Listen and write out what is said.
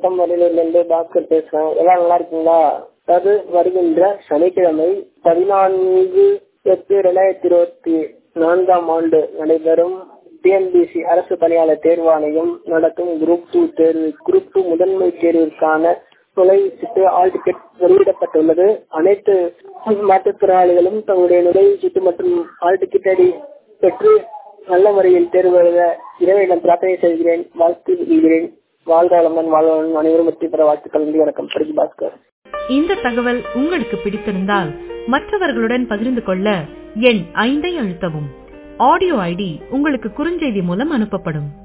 மாவட்டம் வடலூர்லேருந்து பாஸ்கர் பேசுறேன். எல்லாம் நல்லா இருக்கீங்களா? அதாவது வருகின்ற சனிக்கிழமை 14/8/2024 நடைபெறும் டிஎன்பிசி அரசு பணியாளர் தேர்வாணையம் நடத்தும் குரூப் 2 தேர்வு குரூப் 2 முதன்மை தேர்விற்கான நுழைவுச்சீட்டு ஆல் டிக்கெட் வெளியிடப்பட்டுள்ளது. அனைத்து மாற்றுத்திறனாளிகளும் தங்களுடைய நுழைவுச்சீட்டு மற்றும் ஆல் டிக்கெட்டை பெற்று நல்ல முறையில் தேர்வு எழுத இறைவனிடம் பிரார்த்தனை செய்கிறேன், வாழ்த்து விடுகிறேன். வாழ்வாளமன் வாழ்வாளன் அனைவரும் வெற்றி பெற வாழ்த்துக்கள். வணக்கம். பாஸ்கர். இந்த தகவல் உங்களுக்கு பிடித்திருந்தால் மற்றவர்களுடன் பகிர்ந்து கொள்ள எண் 5 அழுத்தவும். ஆடியோ ஐடி உங்களுக்கு குறுஞ்செய்தி மூலம் அனுப்பப்படும்.